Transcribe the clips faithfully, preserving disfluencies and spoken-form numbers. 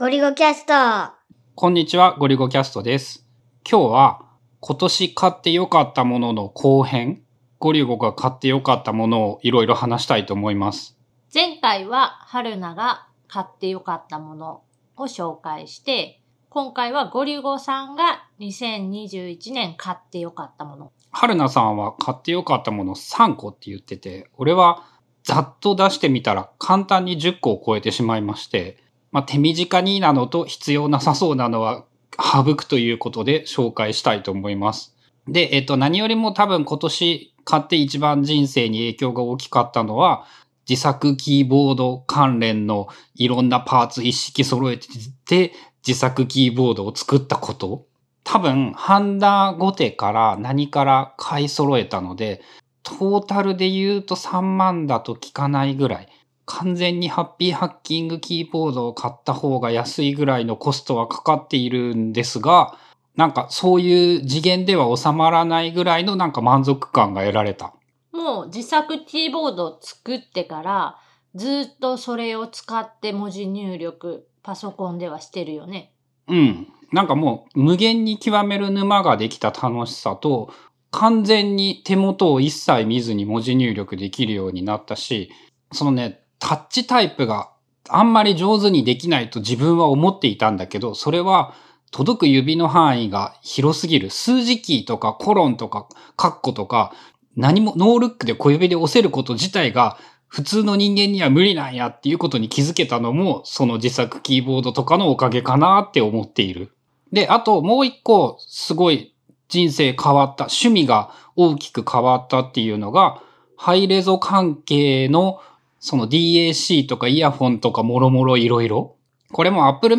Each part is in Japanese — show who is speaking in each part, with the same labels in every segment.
Speaker 1: ゴリゴキャスト。
Speaker 2: こんにちは、ゴリゴキャストです。今日は今年買ってよかったものの後編、ゴリゴが買ってよかったものをいろいろ話したいと思います。
Speaker 3: 前回は春菜が買ってよかったものを紹介して、今回はゴリゴさんがにせんにじゅういちねん買ってよかったもの。
Speaker 2: 春菜さんは買ってよかったものさんこって言ってて、俺はざっと出してみたら簡単にじゅっこを超えてしまいまして、まあ、手短になのと必要なさそうなのは省くということで紹介したいと思います。で、えっと、何よりも多分今年買って一番人生に影響が大きかったのは、自作キーボード関連のいろんなパーツ一式揃えてて、自作キーボードを作ったこと。多分、ハンダゴテから何から買い揃えたので、トータルで言うとさんまんだと効かないぐらい。完全にハッピーハッキングキーボードを買った方が安いぐらいのコストはかかっているんですが、なんかそういう次元では収まらないぐらいのなんか満足感が得られた。
Speaker 3: もう自作キーボードを作ってからずっとそれを使って文字入力、パソコンではしてるよね。
Speaker 2: うん。なんかもう無限に極める沼ができた楽しさと、完全に手元を一切見ずに文字入力できるようになったし、そのね、タッチタイプがあんまり上手にできないと自分は思っていたんだけど、それは届く指の範囲が広すぎる。数字キーとかコロンとかカッコとか何もノールックで小指で押せること自体が普通の人間には無理なんやっていうことに気づけたのもその自作キーボードとかのおかげかなって思っている。で、あともう一個すごい人生変わった、趣味が大きく変わったっていうのがハイレゾ関係のその ディーエーシー とかイヤホンとかもろもろいろいろ。これも Apple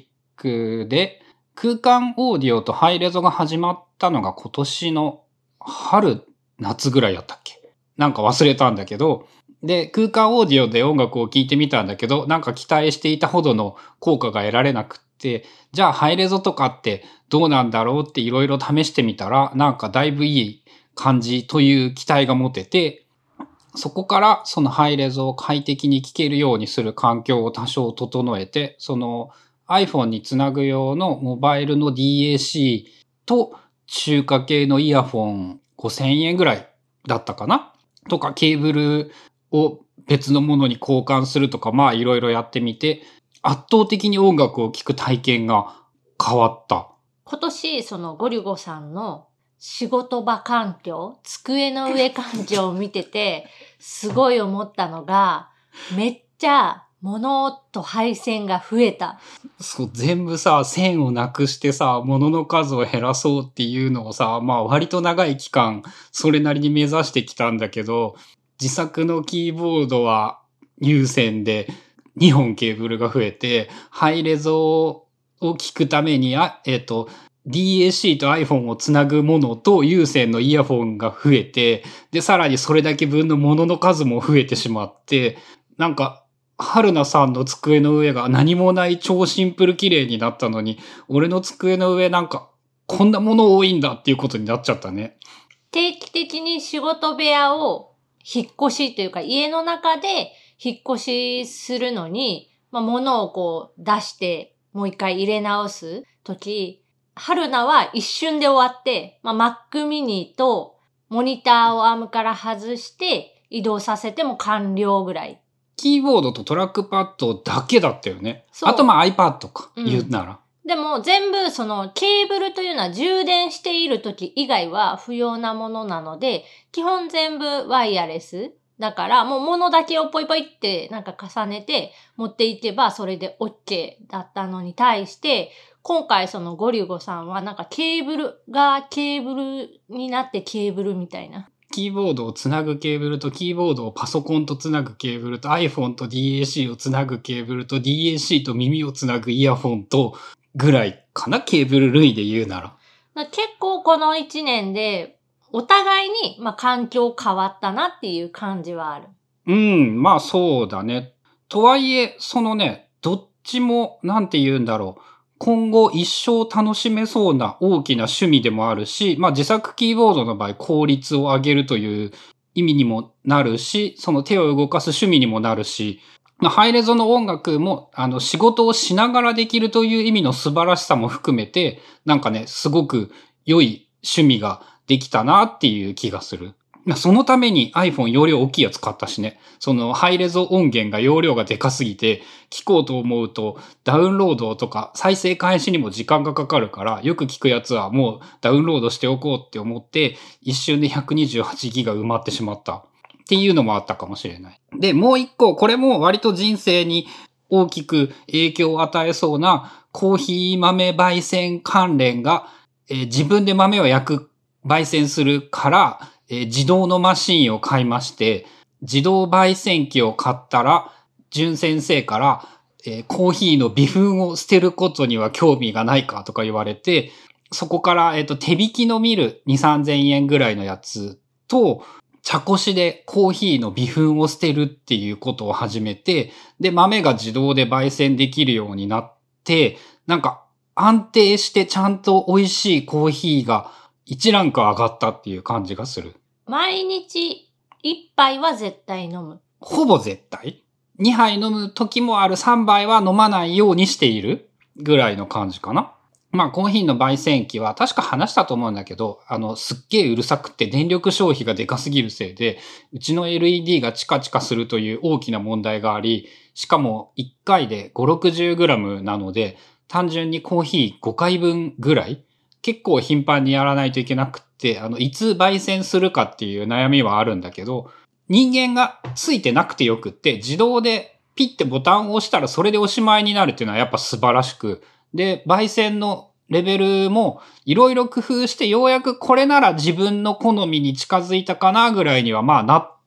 Speaker 2: Music で空間オーディオとハイレゾが始まったのが今年の春、夏ぐらいやったっけ？なんか忘れたんだけど、で、空間オーディオで音楽を聴いてみたんだけど、なんか期待していたほどの効果が得られなくって、じゃあハイレゾとかってどうなんだろうっていろいろ試してみたら、なんかだいぶいい感じという期待が持てて、そこからそのハイレゾを快適に聴けるようにする環境を多少整えて、その iPhone につなぐ用のモバイルの ディーエーシー と中華系のイヤホンごせんえんぐらいだったかなとか、ケーブルを別のものに交換するとか、まあいろいろやってみて、圧倒的に音楽を聴く体験が変わった。
Speaker 3: 今年そのゴリゴさんの仕事場環境、机の上環境を見てて、すごい思ったのが、めっちゃ物と配線が増えた。
Speaker 2: そう、全部さ、線をなくしてさ、物の数を減らそうっていうのをさ、まあ割と長い期間、それなりに目指してきたんだけど、自作のキーボードは有線でにほんケーブルが増えて、ハイレゾを聞くために、あ、えっと、ディーエーシー と iPhone をつなぐものと有線のイヤホンが増えて、で、さらにそれだけ分のものの数も増えてしまって、なんか、春菜さんの机の上が何もない超シンプル綺麗になったのに、俺の机の上なんか、こんなもの多いんだっていうことになっちゃったね。
Speaker 3: 定期的に仕事部屋を引っ越しというか、家の中で引っ越しするのに、まあ、物をこう出して、もう一回入れ直すとき、春菜は一瞬で終わって、まあ、Mac mini とモニターをアームから外して移動させても完了ぐらい。
Speaker 2: キーボードとトラックパッドだけだったよね。あとまあ iPad か、うん、言うなら。
Speaker 3: でも全部そのケーブルというのは充電している時以外は不要なものなので、基本全部ワイヤレス。だからもう物だけをポイポイってなんか重ねて持っていけばそれで OK だったのに対して、今回そのゴリゴさんはなんかケーブルがケーブルになってケーブルみたいな。
Speaker 2: キーボードをつなぐケーブルとキーボードをパソコンとつなぐケーブルと iPhone と ディーエーシー をつなぐケーブルと ディーエーシー と耳をつなぐイヤホンとぐらいかな、ケーブル類で言うなら。
Speaker 3: 結構このいちねんでお互いにまあ環境変わったなっていう感じはある。
Speaker 2: うん、まあそうだね。とはいえ、そのね、どっちもなんて言うんだろう。今後一生楽しめそうな大きな趣味でもあるし、まあ自作キーボードの場合効率を上げるという意味にもなるし、その手を動かす趣味にもなるし、 まあ、ハイレゾの音楽も、あの、仕事をしながらできるという意味の素晴らしさも含めて、なんかね、すごく良い趣味ができたなっていう気がする。そのために iPhone 容量大きいやつ買ったしね。そのハイレゾ音源が容量がでかすぎて、聞こうと思うとダウンロードとか再生開始にも時間がかかるから、よく聞くやつはもうダウンロードしておこうって思って、一瞬でひゃくにじゅうはちギガ埋まってしまった。っていうのもあったかもしれない。で、もう一個、これも割と人生に大きく影響を与えそうなコーヒー豆焙煎関連が、えー自分で豆を焼く、焙煎するから、えー自動のマシンを買いまして、自動焙煎機を買ったら、淳先生から、えーコーヒーの微粉を捨てることには興味がないかとか言われて、そこから、えっと、手引きのミルに、さんぜんえんぐらいのやつと、茶こしでコーヒーの微粉を捨てるっていうことを始めて、で、豆が自動で焙煎できるようになって、なんか安定してちゃんと美味しいコーヒーが一ランク上がったっていう感じがする。
Speaker 3: 毎日一杯は絶対飲む。
Speaker 2: ほぼ絶対 ?に 杯飲む時もある、さんばいは飲まないようにしているぐらいの感じかな。まあコーヒーの焙煎機は確か話したと思うんだけど、あのすっげえうるさくて電力消費がでかすぎるせいで、うちの エルイーディー がチカチカするという大きな問題があり、しかもいっかいでごじゅう、ろくじゅうグラム なので、単純にコーヒーごかいぶんぐらい結構頻繁にやらないといけなくって、あのいつ焙煎するかっていう悩みはあるんだけど、人間がついてなくてよくって、自動でピッてボタンを押したらそれでおしまいになるっていうのはやっぱ素晴らしく、で、焙煎のレベルもいろいろ工夫してようやくこれなら自分の好みに近づいたかなぐらいにはまあなって、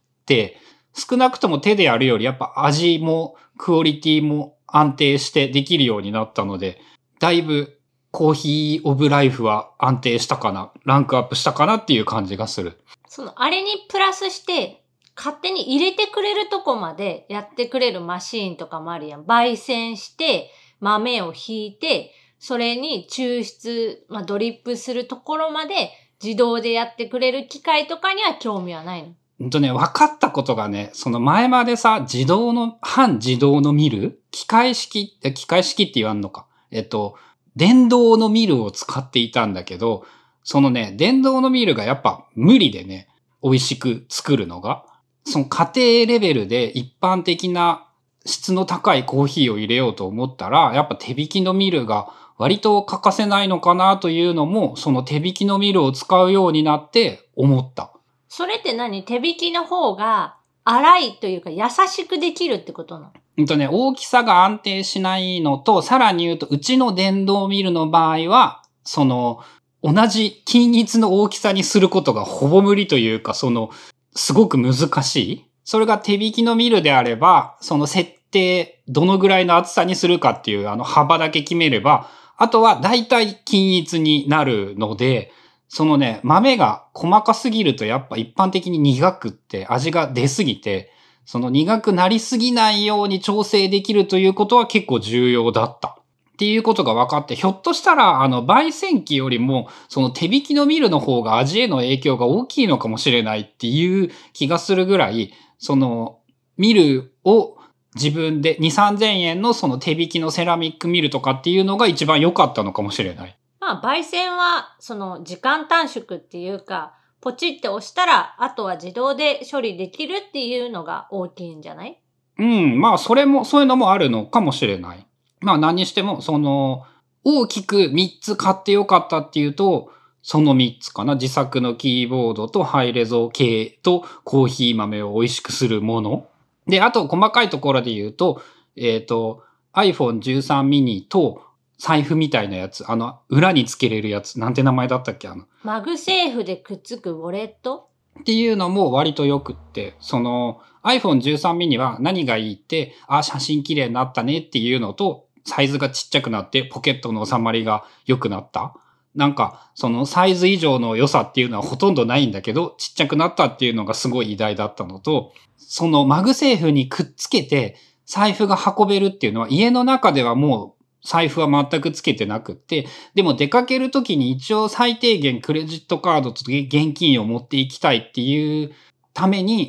Speaker 2: 少なくとも手でやるよりやっぱ味もクオリティも安定してできるようになったので、だいぶコーヒーオブライフは安定したかな、ランクアップしたかなっていう感じがする。
Speaker 3: その、あれにプラスして、勝手に入れてくれるとこまでやってくれるマシーンとかもあるやん。焙煎して、豆をひいて、それに抽出、まあ、ドリップするところまで自動でやってくれる機械とかには興味はないの。
Speaker 2: ほんとね、分かったことがね、その前までさ、自動の、半自動のミル機械式、機械式って言わんのか。えっと、電動のミルを使っていたんだけど、そのね、電動のミルがやっぱ無理でね、美味しく作るのが。その家庭レベルで一般的な質の高いコーヒーを入れようと思ったら、やっぱ手引きのミルが割と欠かせないのかなというのも、その手引きのミルを使うようになって思った。
Speaker 3: それって何？手引きの方が粗いというか優しくできるってことなの？
Speaker 2: うんとね、大きさが安定しないのと、さらに言うと、うちの電動ミルの場合は、その、同じ均一の大きさにすることがほぼ無理というか、その、すごく難しい。それが手引きのミルであれば、その設定、どのぐらいの厚さにするかっていうあの幅だけ決めれば、あとは大体均一になるので、そのね、豆が細かすぎるとやっぱ一般的に苦くって味が出すぎて、その苦くなりすぎないように調整できるということは結構重要だった。っていうことが分かって、ひょっとしたら、あの、焙煎機よりも、その手引きのミルの方が味への影響が大きいのかもしれないっていう気がするぐらい、その、ミルを自分でに、さんぜんえんのその手引きのセラミックミルとかっていうのが一番良かったのかもしれない。
Speaker 3: まあ、焙煎は、その、時間短縮っていうか、ポチって押したら、あとは自動で処理できるっていうのが大きいんじゃない？
Speaker 2: うん、まあ、それも、そういうのもあるのかもしれない。まあ何にしても、その、大きくみっつ買ってよかったっていうと、そのみっつかな。自作のキーボードとハイレゾ系とコーヒー豆を美味しくするもの。で、あと細かいところで言うと、えっと、アイフォンじゅうさん mini と財布みたいなやつ、あの、裏につけれるやつ、なんて名前だったっけあの。
Speaker 3: マグセーフでくっつくウォレット？
Speaker 2: っていうのも割と良くって、その アイフォンじゅうさん mini は何がいいって、あ、写真綺麗になったねっていうのと、サイズがちっちゃくなってポケットの収まりが良くなった。なんか、そのサイズ以上の良さっていうのはほとんどないんだけど、ちっちゃくなったっていうのがすごい偉大だったのと、そのマグセーフにくっつけて財布が運べるっていうのは家の中ではもう財布は全くつけてなくって、でも出かけるときに一応最低限クレジットカードと現金を持っていきたいっていうために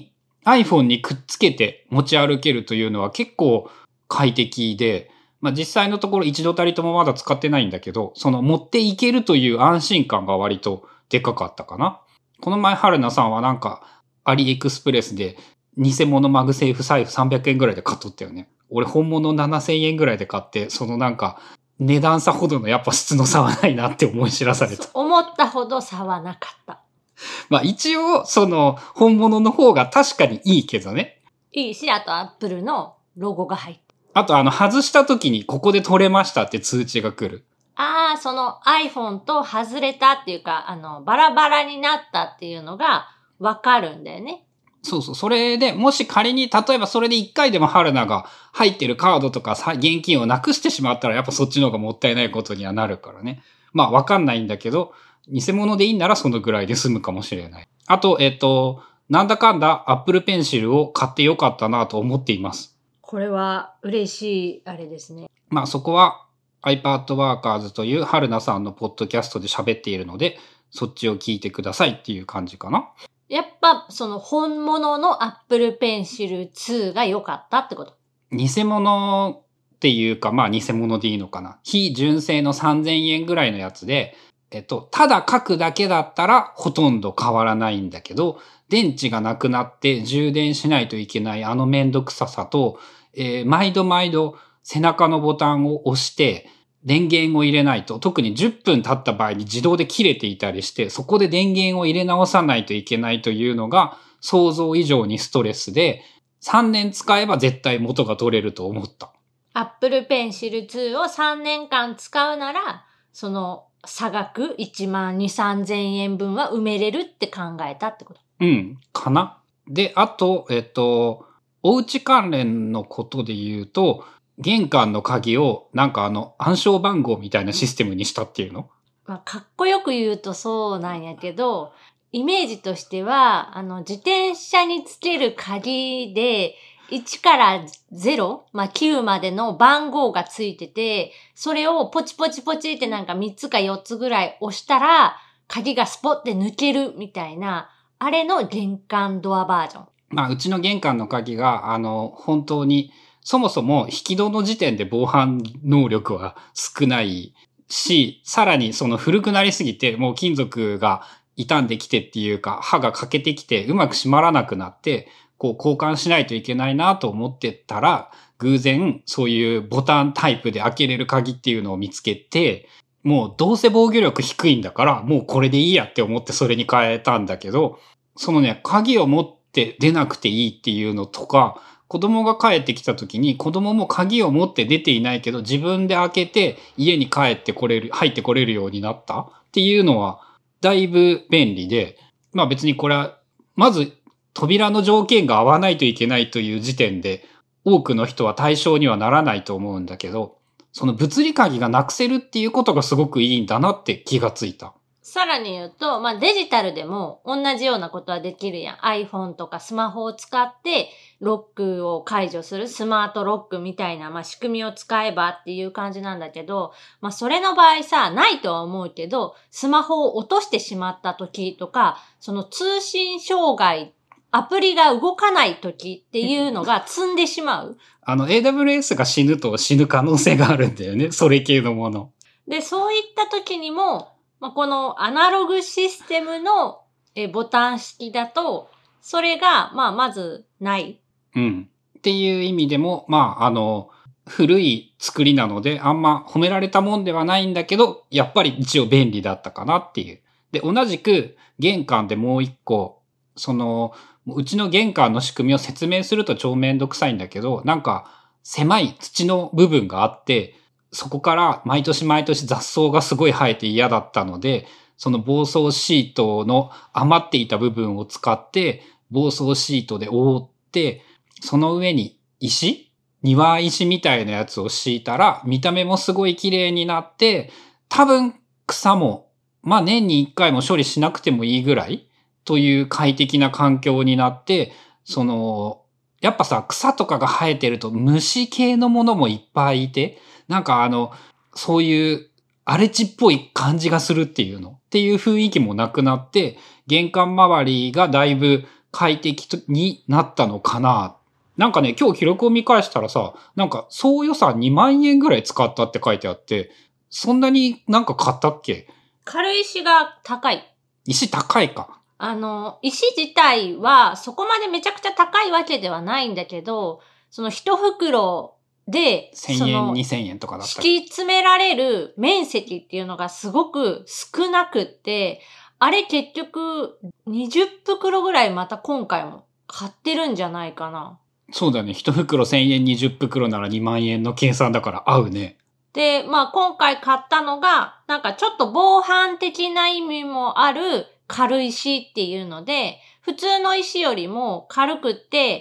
Speaker 2: iPhone にくっつけて持ち歩けるというのは結構快適で、まあ実際のところ一度たりともまだ使ってないんだけど、その持っていけるという安心感が割とでかかったかな。この前春菜さんはなんかアリエクスプレスで偽物マグセーフ財布さんびゃくえんぐらいで買っとったよね。俺本物ななせんえんぐらいで買って、そのなんか値段差ほどのやっぱ質の差はないなって思い知らされた。
Speaker 3: 思ったほど差はなかった。
Speaker 2: まあ一応その本物の方が確かにいいけどね。
Speaker 3: いいし、あとアップルのロゴが入って。
Speaker 2: あとあの外した時にここで取れましたって通知が来る。
Speaker 3: ああ、その iPhone と外れたっていうか、あの、バラバラになったっていうのがわかるんだよね。
Speaker 2: そうそう。それで、もし仮に、例えばそれで一回でも春菜が入ってるカードとか現金をなくしてしまったら、やっぱそっちの方がもったいないことにはなるからね。まあわかんないんだけど、偽物でいいならそのぐらいで済むかもしれない。あと、えっと、なんだかんだ Apple Pencil を買ってよかったなと思っています。
Speaker 3: これは嬉しい、あれですね。
Speaker 2: まあそこは iPad Workers という春菜さんのポッドキャストで喋っているので、そっちを聞いてくださいっていう感じかな。
Speaker 3: やっぱその本物の Apple Pencil ツーが良かったってこと？
Speaker 2: 偽物っていうか、まあ偽物でいいのかな。非純正のさんぜんえんぐらいのやつで、えっと、ただ書くだけだったらほとんど変わらないんだけど、電池がなくなって充電しないといけないあのめんどくささと、えー、毎度毎度背中のボタンを押して電源を入れないと、特にじゅっぷん経った場合に自動で切れていたりして、そこで電源を入れ直さないといけないというのが想像以上にストレスで、さんねん使えば絶対元が取れると思った。
Speaker 3: Apple Pencil ツーをさんねんかん使うなら、その差額いちまんにせんさんぜんえん分は埋めれるって考えたってこと？
Speaker 2: うん、かな。で、あと、えっと、お家関連のことで言うと、玄関の鍵をなんかあの暗証番号みたいなシステムにしたっていうの？
Speaker 3: まあ、かっこよく言うとそうなんやけど、イメージとしては、あの、自転車につける鍵で、いちからゼロ、まあ、きゅうまでの番号がついてて、それをポチポチポチってなんかみっつかよっつぐらい押したら、鍵がスポって抜けるみたいな、あれの玄関ドアバージョン。
Speaker 2: まあ、うちの玄関の鍵が、あの、本当に、そもそも引き戸の時点で防犯能力は少ないし、さらにその古くなりすぎて、もう金属が傷んできてっていうか、刃が欠けてきてうまく閉まらなくなって、こう交換しないといけないなと思ってたら、偶然そういうボタンタイプで開けれる鍵っていうのを見つけて、もうどうせ防御力低いんだから、もうこれでいいやって思ってそれに変えたんだけど、そのね、鍵を持って出なくていいっていうのとか、子供が帰ってきた時に子供も鍵を持って出ていないけど自分で開けて家に帰ってこれる、入ってこれるようになったっていうのはだいぶ便利で、まあ別にこれは、まず扉の条件が合わないといけないという時点で多くの人は対象にはならないと思うんだけど、その物理鍵がなくせるっていうことがすごくいいんだなって気がついた。
Speaker 3: さらに言うと、まあ、デジタルでも同じようなことはできるやん。iPhone とかスマホを使ってロックを解除するスマートロックみたいな、まあ、仕組みを使えばっていう感じなんだけど、まあ、それの場合さ、ないとは思うけど、スマホを落としてしまった時とか、その通信障害、アプリが動かない時っていうのが積んでしまう。
Speaker 2: あの エーダブリューエス が死ぬと死ぬ可能性があるんだよね。それ系のもの。
Speaker 3: で、そういった時にも、まあ、このアナログシステムのえボタン式だと、それが、まあ、まずない。
Speaker 2: うん。っていう意味でも、まあ、あの、古い作りなので、あんま褒められたもんではないんだけど、やっぱり一応便利だったかなっていう。で、同じく玄関でもう一個、その、うちの玄関の仕組みを説明すると超めんどくさいんだけど、なんか狭い土の部分があって、そこから毎年毎年雑草がすごい生えて嫌だったので、その防草シートの余っていた部分を使って防草シートで覆って、その上に石庭石みたいなやつを敷いたら見た目もすごい綺麗になって、多分草もまあ年に一回も処理しなくてもいいぐらいという快適な環境になって、そのやっぱさ草とかが生えてると虫系のものもいっぱいいて、なんかあの、そういう荒れ地っぽい感じがするっていうのっていう雰囲気もなくなって、玄関周りがだいぶ快適になったのかな。なんかね、今日記録を見返したらさ、なんか総予算にまんえんぐらい使ったって書いてあって、そんなになんか買ったっけ？
Speaker 3: 軽石が高い。
Speaker 2: 石高いか。
Speaker 3: あの、石自体はそこまでめちゃくちゃ高いわけではないんだけど、その一袋で、
Speaker 2: せんえん、にせんえんとかだったり。
Speaker 3: 敷き詰められる面積っていうのがすごく少なくって、あれ結局にじゅっぷくろぐらいまた今回も買ってるんじゃないかな。
Speaker 2: そうだね。一袋せんえん、にじゅっぷくろならにまんえんの計算だから合うね。
Speaker 3: で、まあ今回買ったのが、なんかちょっと防犯的な意味もある軽石っていうので、普通の石よりも軽くって、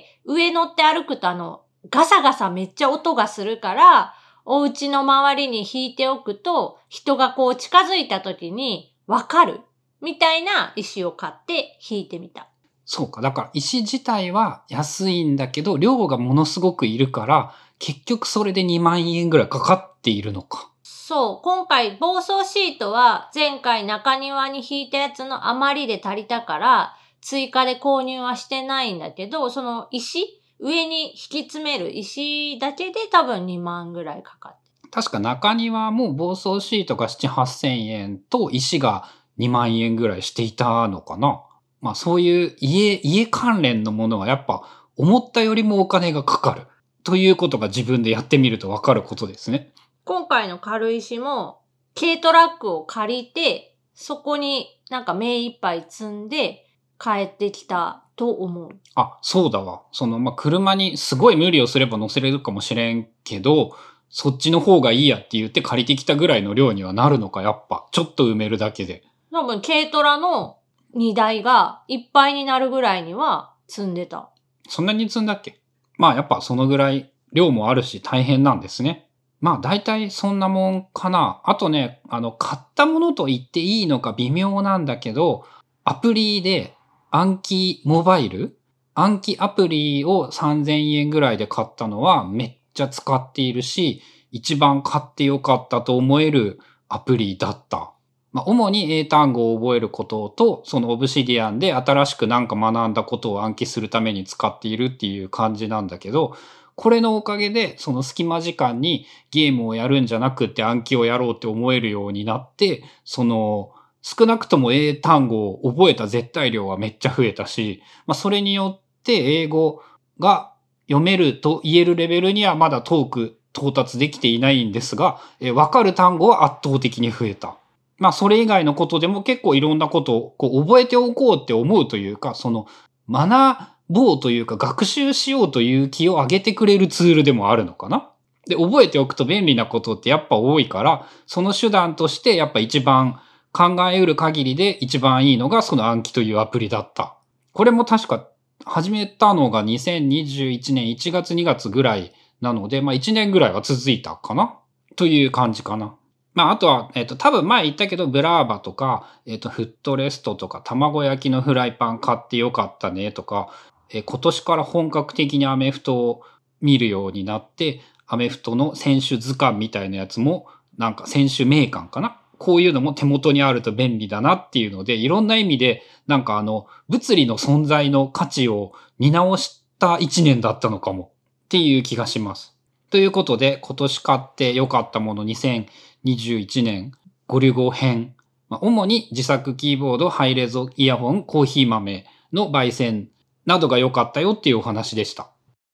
Speaker 3: 上乗って歩くとあの、ガサガサめっちゃ音がするから、お家の周りに引いておくと、人がこう近づいた時にわかるみたいな石を買って引いてみた。
Speaker 2: そうか。だから石自体は安いんだけど、量がものすごくいるから、結局それでにまんえんぐらいかかっているのか。
Speaker 3: そう。今回防草シートは前回中庭に引いたやつの余りで足りたから、追加で購入はしてないんだけど、その石上に引き詰める石だけで多分にまんぐらいかかって。
Speaker 2: 確か中庭も防草シートがなな、はっせんえんと石がにまんえんぐらいしていたのかな。まあそういう家、家関連のものはやっぱ思ったよりもお金がかかる。ということが自分でやってみるとわかることですね。
Speaker 3: 今回の軽石も軽トラックを借りて、そこになんか目いっぱい積んで帰ってきたと思う。
Speaker 2: あ、そうだわ。その、まあ、車にすごい無理をすれば乗せれるかもしれんけど、そっちの方がいいやって言って借りてきたぐらいの量にはなるのか、やっぱ。ちょっと埋めるだけで。
Speaker 3: 多分軽トラの荷台がいっぱいになるぐらいには積んでた。
Speaker 2: そんなに積んだっけ？まあやっぱそのぐらい量もあるし大変なんですね。まあ大体そんなもんかな。あとね、あの、買ったものと言っていいのか微妙なんだけど、アプリで暗記モバイル暗記アプリをさんぜんえんぐらいで買ったのはめっちゃ使っているし、一番買ってよかったと思えるアプリだった。まあ、主に英単語を覚えることと、そのオブシディアンで新しくなんか学んだことを暗記するために使っているっていう感じなんだけど、これのおかげで、その隙間時間にゲームをやるんじゃなくって暗記をやろうって思えるようになって、その、少なくとも英単語を覚えた絶対量はめっちゃ増えたし、まあ、それによって英語が読めると言えるレベルにはまだ遠く到達できていないんですが、えわかる単語は圧倒的に増えた。まあ、それ以外のことでも結構いろんなことをこう覚えておこうって思うというか、その、学ぼうというか学習しようという気を上げてくれるツールでもあるのかな。で、覚えておくと便利なことってやっぱ多いから、その手段としてやっぱ一番考えうる限りで一番いいのがその暗記というアプリだった。これも確か始めたのがにせんにじゅういちねんいちがつにがつぐらいなので、まあいちねんぐらいは続いたかなという感じかな。まああとは、えっと多分前言ったけどブラーバとか、えっとフットレストとか卵焼きのフライパン買ってよかったねとか、え今年から本格的にアメフトを見るようになって、アメフトの選手図鑑みたいなやつも、なんか選手名鑑かな？こういうのも手元にあると便利だなっていうので、いろんな意味で、なんかあの、物理の存在の価値を見直した一年だったのかもっていう気がします。ということで、今年買って良かったものにせんにじゅういちねんゴリゴ編。まあ、主に自作キーボード、ハイレゾイヤホン、コーヒー豆の焙煎などが良かったよっていうお話でした。